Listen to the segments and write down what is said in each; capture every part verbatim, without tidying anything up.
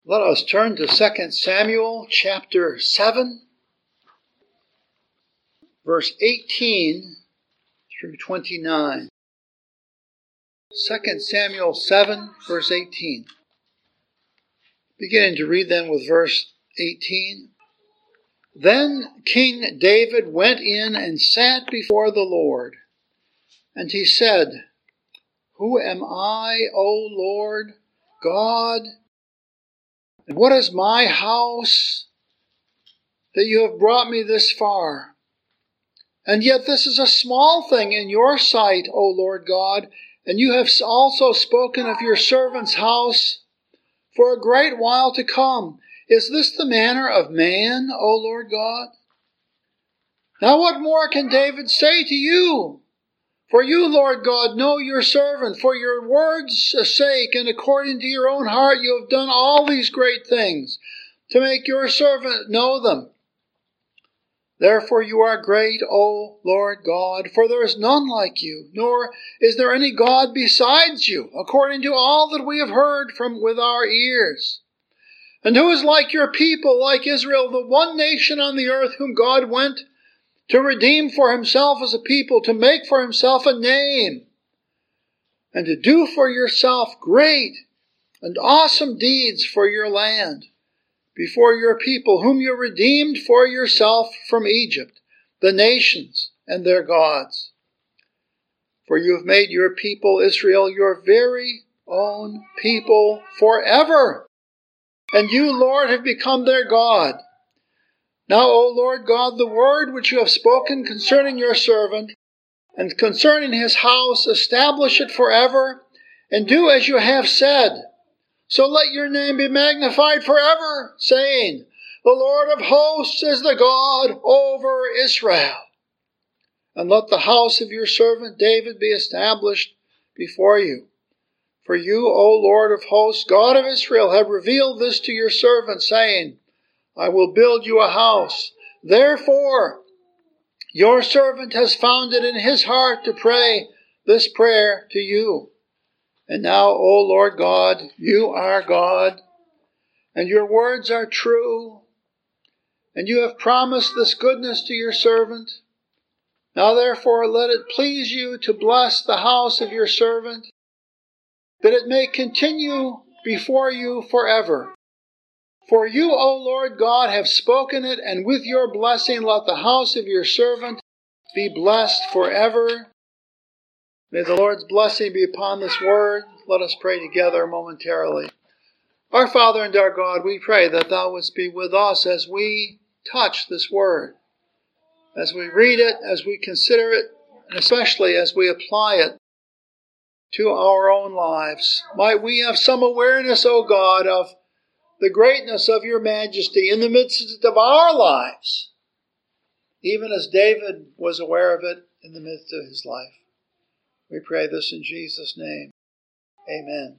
Let us turn to Second Samuel chapter seven, verse eighteen through twenty-nine. Second Samuel seven, verse eighteen. Beginning to read then with verse eighteen. Then King David went in and sat before the Lord, and he said, Who am I, O Lord God? And what is my house that you have brought me this far? And yet this is a small thing in your sight, O Lord God, and you have also spoken of your servant's house for a great while to come. Is this the manner of man, O Lord God? Now what more can David say to you? For you, Lord God, know your servant. For your word's sake and according to your own heart you have done all these great things to make your servant know them. Therefore you are great, O Lord God, for there is none like you, nor is there any God besides you, according to all that we have heard from with our ears. And who is like your people, like Israel, the one nation on the earth whom God went to redeem for himself as a people, to make for himself a name, and to do for yourself great and awesome deeds for your land, before your people, whom you redeemed for yourself from Egypt, the nations and their gods. For you have made your people, Israel, your very own people forever, and you, Lord, have become their God. Now, O Lord God, the word which you have spoken concerning your servant and concerning his house, establish it forever, and do as you have said. So let your name be magnified forever, saying, The Lord of hosts is the God over Israel. And let the house of your servant David be established before you. For you, O Lord of hosts, God of Israel, have revealed this to your servant, saying, I will build you a house. Therefore, your servant has found it in his heart to pray this prayer to you. And now, O Lord God, you are God, and your words are true, and you have promised this goodness to your servant. Now, therefore, let it please you to bless the house of your servant, that it may continue before you forever. For you, O Lord God, have spoken it, and with your blessing let the house of your servant be blessed forever. May the Lord's blessing be upon this word. Let us pray together momentarily. Our Father and our God, we pray that thou wouldst be with us as we touch this word, as we read it, as we consider it, and especially as we apply it to our own lives. Might we have some awareness, O God, of the greatness of your majesty in the midst of our lives, even as David was aware of it in the midst of his life. We pray this in Jesus' name. Amen.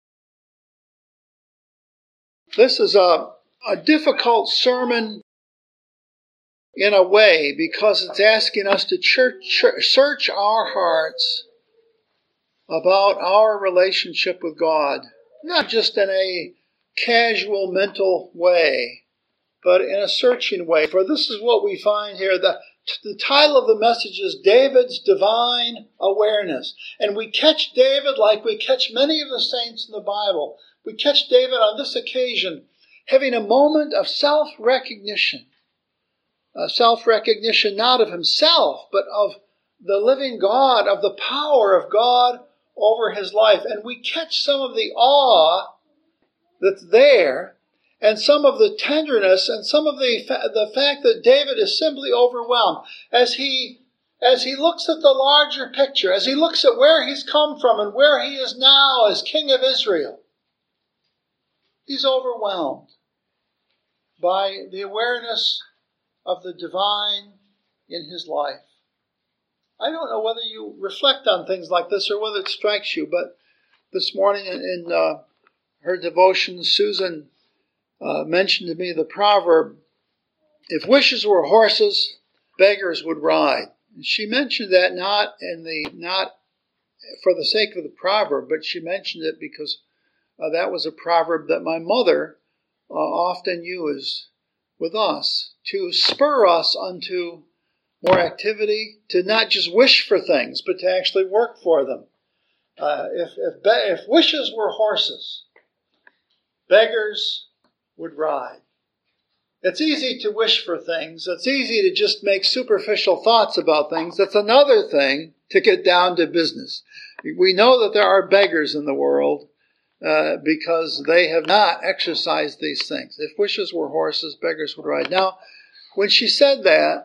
This is a, a difficult sermon in a way because it's asking us to church, search our hearts about our relationship with God, not just in a casual mental way, but in a searching way. For this is what we find here. The, the title of the message is David's Divine Awareness. And we catch David like we catch many of the saints in the Bible. We catch David on this occasion having a moment of self-recognition. Uh, self-recognition not of himself, but of the living God, of the power of God over his life. And we catch some of the awe that's there, and some of the tenderness, and some of the fa- the fact that David is simply overwhelmed as he as he looks at the larger picture, as he looks at where he's come from and where he is now as King of Israel. He's overwhelmed by the awareness of the divine in his life. I don't know whether you reflect on things like this or whether it strikes you, but this morning in, in uh, her devotion, Susan uh, mentioned to me the proverb, if wishes were horses, beggars would ride. And she mentioned that not in the not for the sake of the proverb, but she mentioned it because uh, that was a proverb that my mother uh, often use with us to spur us unto more activity, to not just wish for things, but to actually work for them. Uh, if, if, if wishes were horses, beggars would ride. It's easy to wish for things. It's easy to just make superficial thoughts about things. That's another thing to get down to business. We know that there are beggars in the world uh, because they have not exercised these things. If wishes were horses, beggars would ride. Now, when she said that,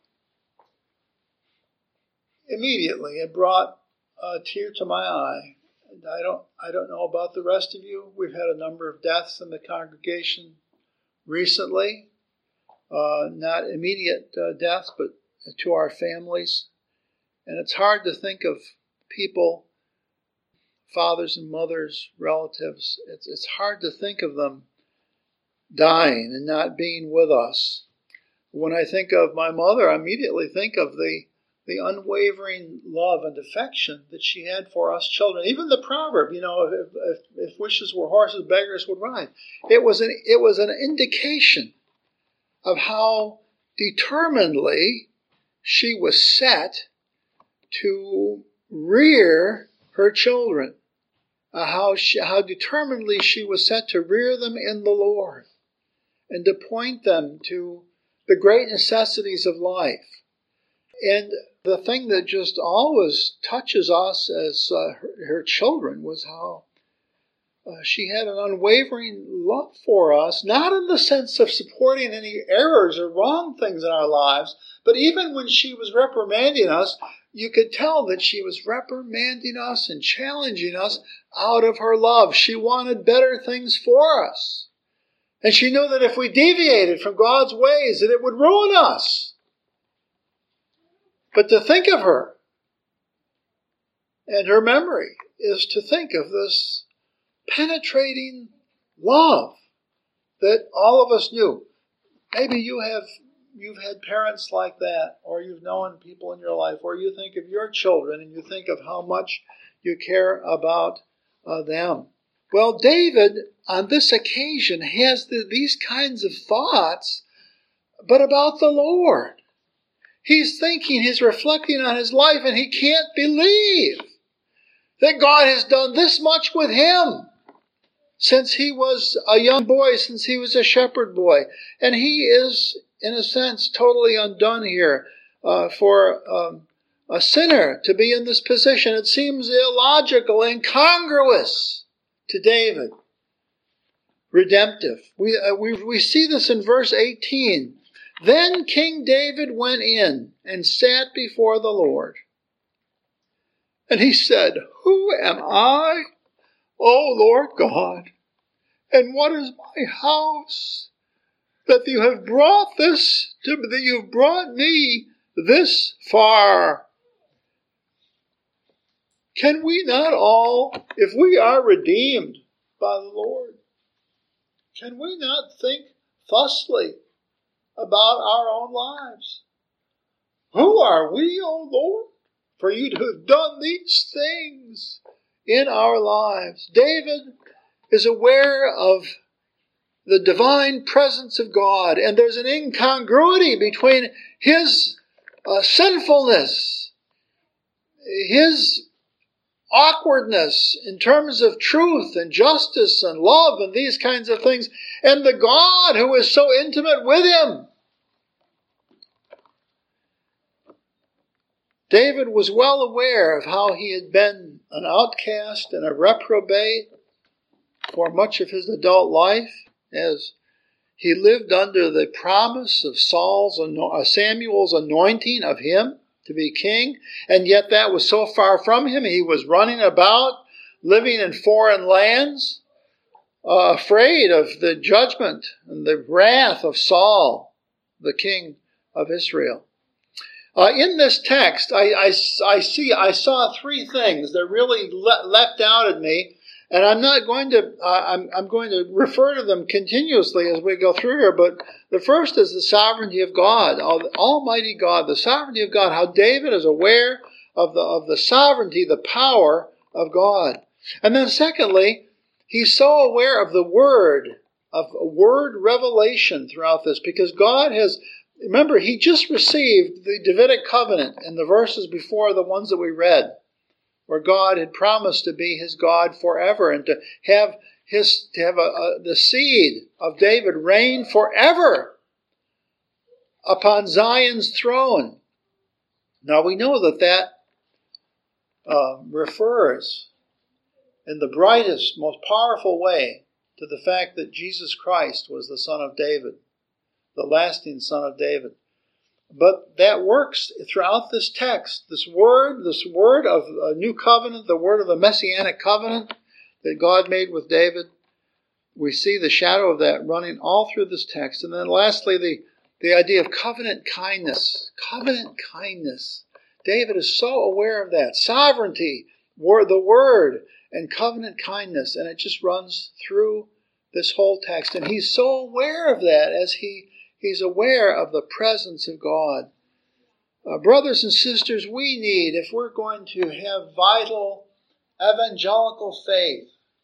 immediately it brought a tear to my eye. And I don't, I don't know about the rest of you. We've had a number of deaths in the congregation recently, uh, not immediate uh, deaths, but to our families. And it's hard to think of people, fathers and mothers, relatives. It's, it's hard to think of them dying and not being with us. When I think of my mother, I immediately think of the, the unwavering love and affection that she had for us children. Even the proverb, you know, if, if, if wishes were horses, beggars would ride. It was an, it was an indication of how determinedly she was set to rear her children, uh, how she, how determinedly she was set to rear them in the Lord and to point them to the great necessities of life. And the thing that just always touches us as uh, her, her children was how uh, she had an unwavering love for us, not in the sense of supporting any errors or wrong things in our lives, but even when she was reprimanding us, you could tell that she was reprimanding us and challenging us out of her love. She wanted better things for us. And she knew that if we deviated from God's ways, that it would ruin us. But to think of her and her memory is to think of this penetrating love that all of us knew. Maybe you have you've had parents like that, or you've known people in your life, or you think of your children and you think of how much you care about uh, them. Well, David, on this occasion, has the, these kinds of thoughts, but about the Lord. He's thinking, he's reflecting on his life, and he can't believe that God has done this much with him since he was a young boy, since he was a shepherd boy. And he is, in a sense, totally undone here. Uh, for um, a sinner to be in this position, it seems illogical, incongruous to David. Redemptive. We, uh, we, we see this in verse eighteen. Then King David went in and sat before the Lord. And he said, Who am I, O Lord God? And what is my house that you have brought this to, that you have brought me this far? Can we not all, if we are redeemed by the Lord, can we not think thusly about our own lives? Who are we, O Lord, for you to have done these things in our lives? David is aware of the divine presence of God, and there's an incongruity between his uh, sinfulness, his awkwardness in terms of truth and justice and love and these kinds of things, and the God who is so intimate with him. David was well aware of how he had been an outcast and a reprobate for much of his adult life, as he lived under the promise of Saul's, Samuel's anointing of him to be king, and yet that was so far from him. He was running about, living in foreign lands, uh, afraid of the judgment and the wrath of Saul, the king of Israel. Uh, in this text, I, I, I see, I saw three things that really le- leapt out at me, and I'm not going to, uh, I'm, I'm going to refer to them continuously as we go through here. But the first is the sovereignty of God, Almighty God, the sovereignty of God. How David is aware of the of the sovereignty, the power of God, and then secondly, he's so aware of the Word of word revelation throughout this, because God has, remember, he just received the Davidic covenant in the verses before the ones that we read, where God had promised to be his God forever and to have his to have a, a, the seed of David reign forever upon Zion's throne. Now we know that that uh, refers in the brightest, most powerful way to the fact that Jesus Christ was the Son of David, the lasting Son of David. But that works throughout this text. This word, this word of a new covenant, the word of the Messianic covenant that God made with David, we see the shadow of that running all through this text. And then lastly, the, the idea of covenant kindness. Covenant kindness. David is so aware of that. Sovereignty, word, the word, and covenant kindness. And it just runs through this whole text. And he's so aware of that as he, he's aware of the presence of God. Uh, brothers and sisters, we need, if we're going to have vital evangelical faith,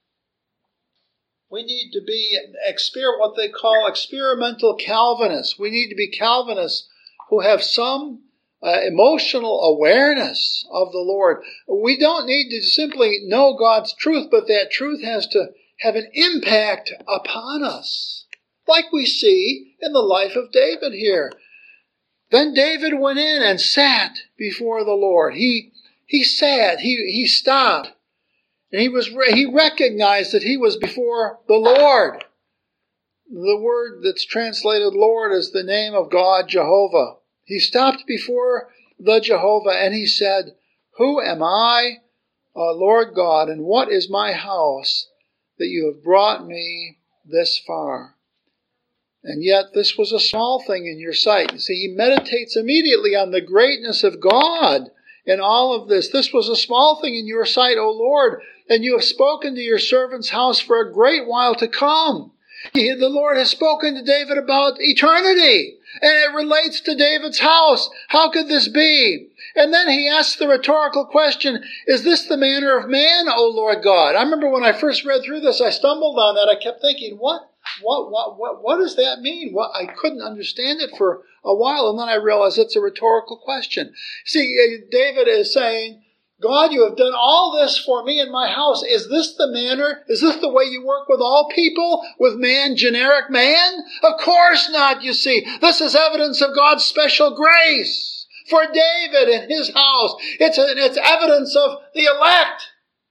we need to be exper- what they call experimental Calvinists. We need to be Calvinists who have some uh, emotional awareness of the Lord. We don't need to simply know God's truth, but that truth has to have an impact upon us, like we see in the life of David here. Then David went in and sat before the Lord. He he sat, he, he stopped, and he was he recognized that he was before the Lord. The word that's translated Lord is the name of God, Jehovah. He stopped before the Jehovah and he said, "Who am I, uh, Lord God, and what is my house that you have brought me this far? And yet this was a small thing in your sight." You see, he meditates immediately on the greatness of God in all of this. "This was a small thing in your sight, O Lord, and you have spoken to your servant's house for a great while to come." He, the Lord has spoken to David about eternity, and it relates to David's house. How could this be? And then he asks the rhetorical question, "Is this the manner of man, O Lord God?" I remember when I first read through this, I stumbled on that. I kept thinking, what, what, what, what, what does that mean? What, I couldn't understand it for a while, and then I realized it's a rhetorical question. See, David is saying, "God, you have done all this for me in my house. Is this the manner? Is this the way you work with all people? With man, generic man? Of course not, you see. This is evidence of God's special grace for David and his house. It's, a, it's evidence of the elect.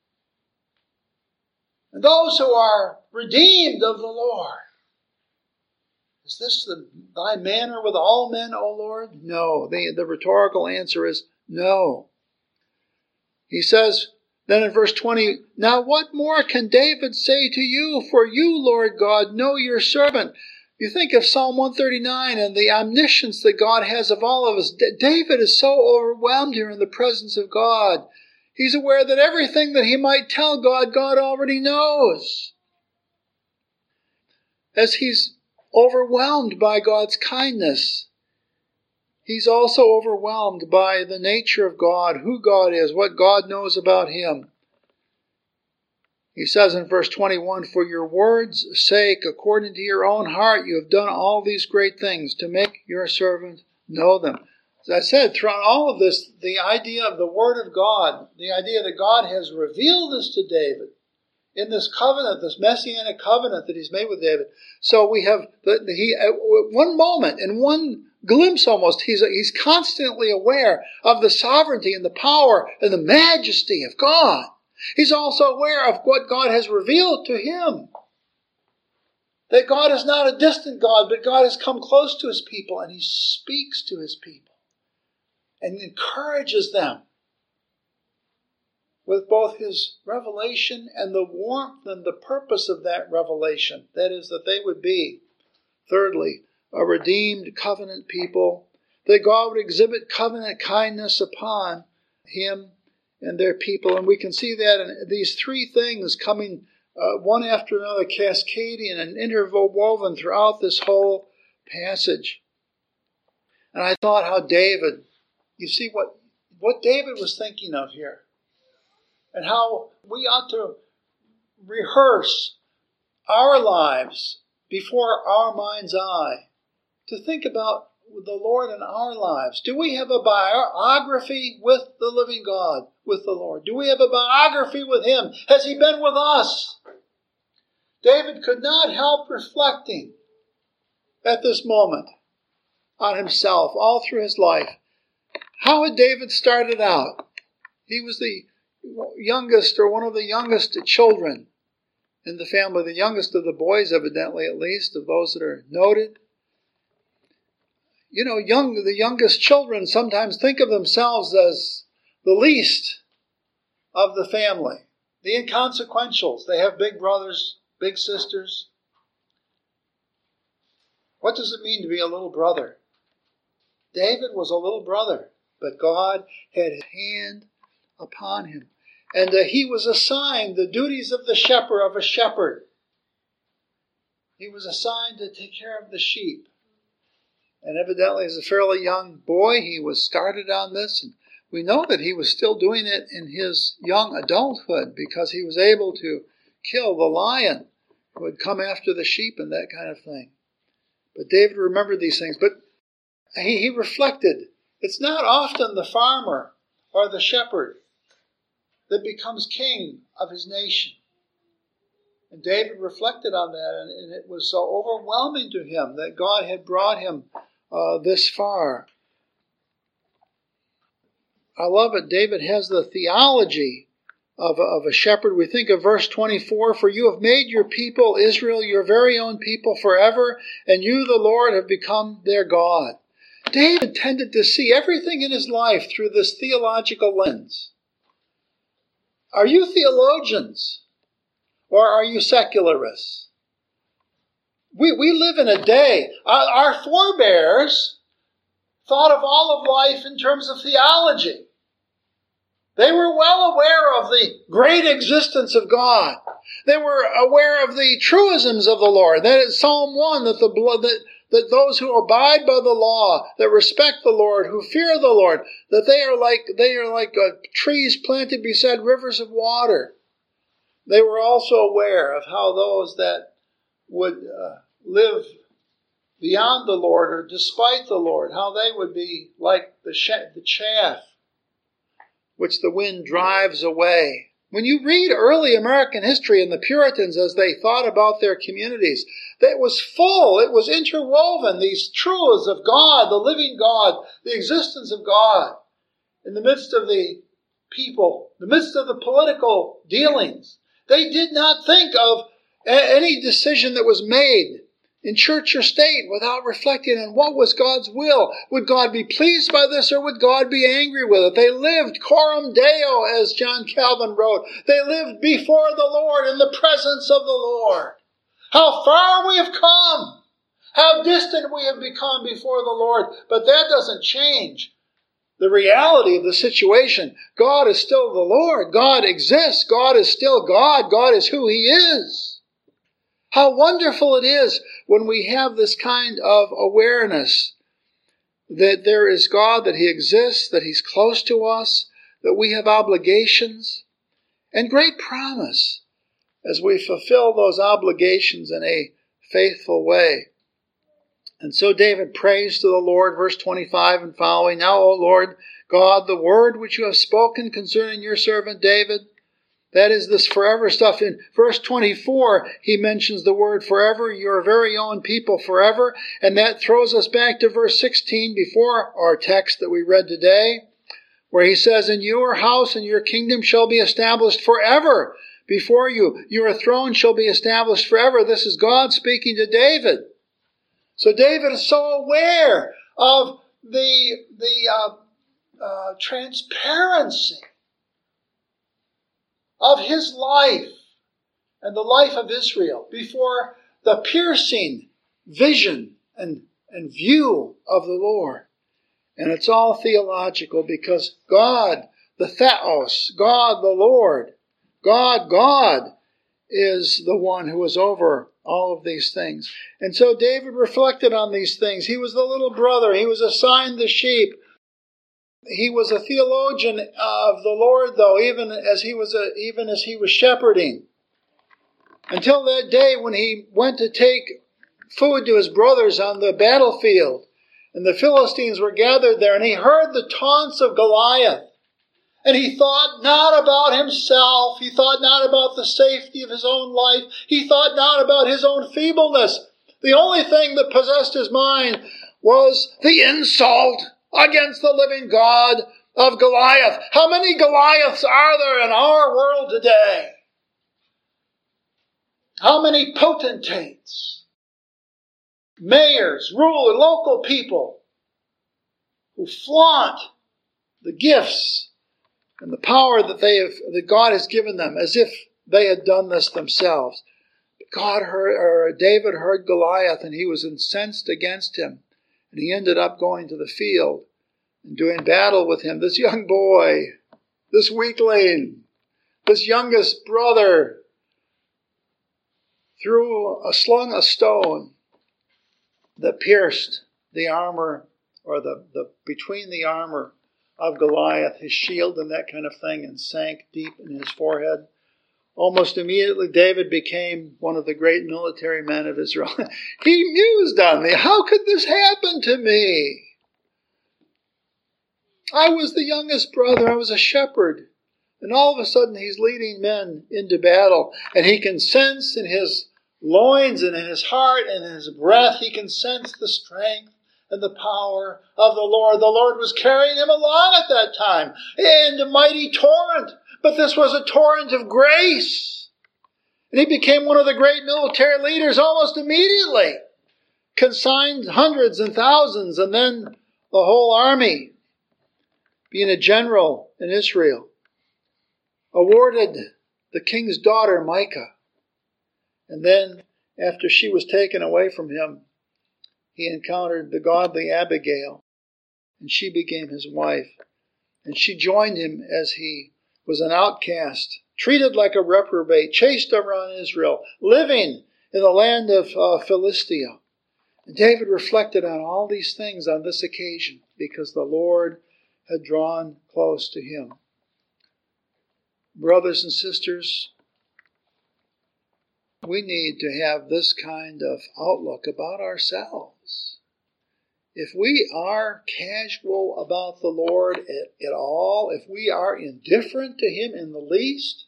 And those who are redeemed of the Lord. Is this the, thy manner with all men, O Lord?" No. The, the rhetorical answer is no. He says, then in verse twenty, "Now what more can David say to you? For you, Lord God, know your servant." You think of Psalm one thirty-nine and the omniscience that God has of all of us. D- David is so overwhelmed here in the presence of God. He's aware that everything that he might tell God, God already knows. As he's overwhelmed by God's kindness, he's also overwhelmed by the nature of God, who God is, what God knows about him. He says in verse twenty-one, "For your word's sake, according to your own heart, you have done all these great things to make your servant know them." As I said, throughout all of this, the idea of the Word of God, the idea that God has revealed this to David in this covenant, this Messianic covenant that he's made with David. So we have, the, the, he, at one moment, in one glimpse almost, he's, he's constantly aware of the sovereignty and the power and the majesty of God. He's also aware of what God has revealed to him. That God is not a distant God, but God has come close to his people and he speaks to his people and encourages them with both his revelation and the warmth and the purpose of that revelation. That is, that they would be, thirdly, a redeemed covenant people, that God would exhibit covenant kindness upon him and their people. And we can see that in these three things coming uh, one after another, cascading and interwoven throughout this whole passage. And I thought how David, you see what, what David was thinking of here. And how we ought to rehearse our lives before our mind's eye to think about the Lord in our lives. Do we have a biography with the living God, with the Lord? Do we have a biography with Him? Has He been with us? David could not help reflecting at this moment on himself all through his life. How had David started out? He was the youngest, or one of the youngest children in the family, the youngest of the boys, evidently, at least, of those that are noted. You know, young, the youngest children sometimes think of themselves as the least of the family, the inconsequentials. They have big brothers, big sisters. What does it mean to be a little brother? David was a little brother, but God had His hand upon him. And uh, he was assigned the duties of the shepherd, of a shepherd. He was assigned to take care of the sheep. And evidently, as a fairly young boy, he was started on this. And we know that he was still doing it in his young adulthood, because he was able to kill the lion who would come after the sheep and that kind of thing. But David remembered these things. But he, he reflected, it's not often the farmer or the shepherd that becomes king of his nation. And David reflected on that, and, and it was so overwhelming to him that God had brought him uh, this far. I love it. David has the theology of, of a shepherd. We think of verse twenty-four, for you have made your people, Israel, your very own people forever, and you, the Lord, have become their God. David tended to see everything in his life through this theological lens. Are you theologians, or are you secularists? We, we live in a day, our, our forebears thought of all of life in terms of theology. They were well aware of the great existence of God. They were aware of the truisms of the Lord. That is Psalm one, that the blood that, that those who abide by the law, that respect the Lord, who fear the Lord, that they are like they are like uh, trees planted beside rivers of water. They were also aware of how those that would uh, live beyond the Lord or despite the Lord, how they would be like the, sh- the chaff which the wind drives away. When you read early American history and the Puritans as they thought about their communities, that was full, it was interwoven, these truths of God, the living God, the existence of God in the midst of the people, the midst of the political dealings. They did not think of any decision that was made in church or state without reflecting on what was God's will. Would God be pleased by this, or would God be angry with it? They lived coram Deo, as John Calvin wrote. They lived before the Lord, in the presence of the Lord. How far we have come! How distant we have become before the Lord! But that doesn't change the reality of the situation. God is still the Lord. God exists. God is still God. God is who He is. How wonderful it is when we have this kind of awareness that there is God, that He exists, that He's close to us, that we have obligations, and great promise as we fulfill those obligations in a faithful way. And so David prays to the Lord, verse twenty-five and following, now, O Lord God, the word which you have spoken concerning your servant David, that is this forever stuff. In verse twenty-four, he mentions the word forever, your very own people forever. And that throws us back to verse sixteen before our text that we read today, where he says, and your house and your kingdom shall be established forever before you. Your throne shall be established forever. This is God speaking to David. So David is so aware of the, the uh, uh, transparency of his life and the life of Israel before the piercing vision and, and view of the Lord. And it's all theological, because God, the Theos, God the Lord, God, God is the one who is over all of these things. And so David reflected on these things. He was the little brother. He was assigned the sheep. He was a theologian of the Lord, though, even as he was a, even as he was shepherding. Until that day when he went to take food to his brothers on the battlefield. And the Philistines were gathered there, and he heard the taunts of Goliath. And he thought not about himself. He thought not about the safety of his own life. He thought not about his own feebleness. The only thing that possessed his mind was the insult against the living God of Goliath. How many Goliaths are there in our world today? How many potentates, mayors, rulers, local people who flaunt the gifts and the power that they have, that God has given them, as if they had done this themselves. God heard, or David heard Goliath, and he was incensed against him, and he ended up going to the field and doing battle with him. This young boy, this weakling, this youngest brother, threw a slung a stone that pierced the armor, or the, the between the armor of Goliath, his shield and that kind of thing, and sank deep in his forehead. Almost immediately, David became one of the great military men of Israel. He mused on me. How could this happen to me? I was the youngest brother. I was a shepherd. And all of a sudden, he's leading men into battle. And he can sense in his loins and in his heart and in his breath, he can sense the strength and the power of the Lord. The Lord was carrying him along at that time in a mighty torrent. But this was a torrent of grace. And he became one of the great military leaders almost immediately. Consigned hundreds and thousands, and then the whole army, being a general in Israel. Awarded the king's daughter, Micah. And then, after she was taken away from him, he encountered the godly Abigail, and she became his wife. And she joined him as he was an outcast, treated like a reprobate, chased around Israel, living in the land of uh, Philistia. And David reflected on all these things on this occasion because the Lord had drawn close to him. Brothers and sisters, we need to have this kind of outlook about ourselves. If we are casual about the Lord at, at all, if we are indifferent to Him in the least,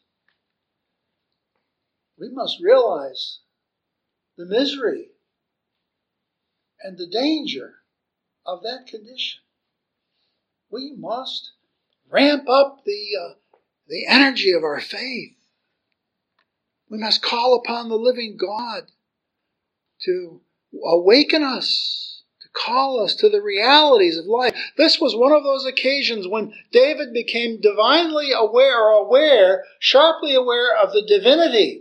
we must realize the misery and the danger of that condition. We must ramp up the, uh, the energy of our faith. We must call upon the living God to awaken us, call us to the realities of life. This was one of those occasions when David became divinely aware, or aware, sharply aware of the divinity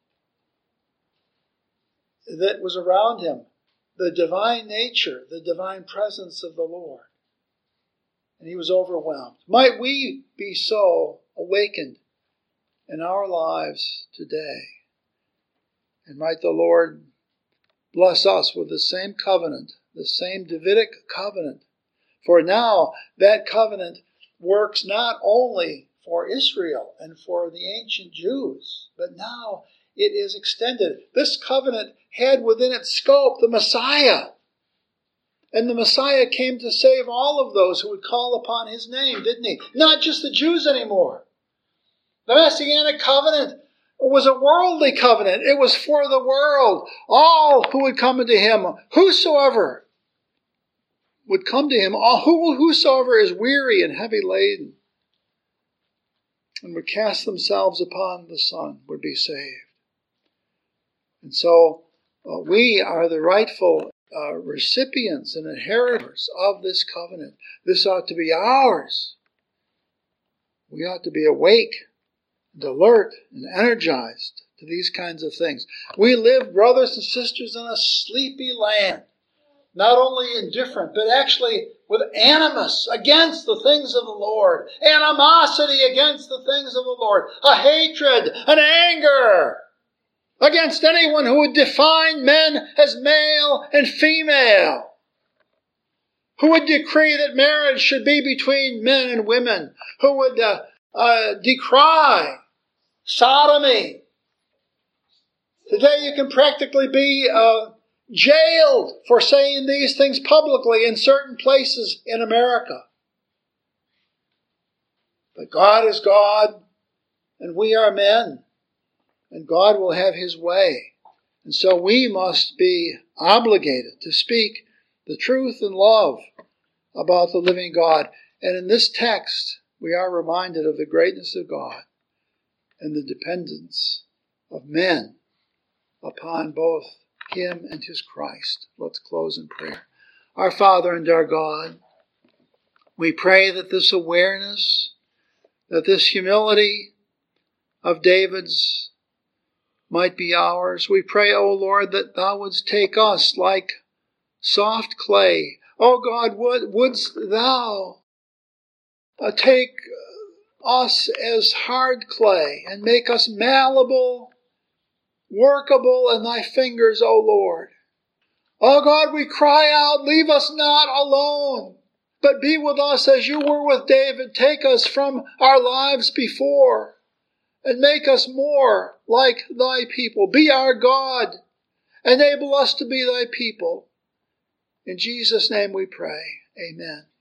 that was around him, the divine nature, the divine presence of the Lord. And he was overwhelmed. Might we be so awakened in our lives today? And might the Lord bless us with the same covenant, the same Davidic covenant. For now, that covenant works not only for Israel and for the ancient Jews, but now it is extended. This covenant had within its scope the Messiah. And the Messiah came to save all of those who would call upon His name, didn't He? Not just the Jews anymore. The Messianic covenant was a worldly covenant. It was for the world. All who would come unto Him, whosoever would come to Him, all who, whosoever is weary and heavy laden, and would cast themselves upon the Son, would be saved. And so uh, we are the rightful uh, recipients and inheritors of this covenant. This ought to be ours. We ought to be awake and alert and energized to these kinds of things. We live, brothers and sisters, in a sleepy land. Not only indifferent, but actually with animus against the things of the Lord. Animosity against the things of the Lord. A hatred, an anger against anyone who would define men as male and female. Who would decree that marriage should be between men and women. Who would uh, uh, decry sodomy. Today you can practically be uh, jailed for saying these things publicly in certain places in America. But God is God, and we are men, and God will have his way. And so we must be obligated to speak the truth in love about the living God. And in this text, we are reminded of the greatness of God and the dependence of men upon both him and his Christ. Let's close in prayer. Our Father and our God, we pray that this awareness, that this humility of David's might be ours. We pray, O Lord, that thou wouldst take us like soft clay. O God, would, wouldst thou uh, take us as hard clay and make us malleable, workable in thy fingers, O Lord. O God, we cry out, leave us not alone, but be with us as you were with David. Take us from our lives before and make us more like thy people. Be our God. Enable us to be thy people. In Jesus' name we pray. Amen.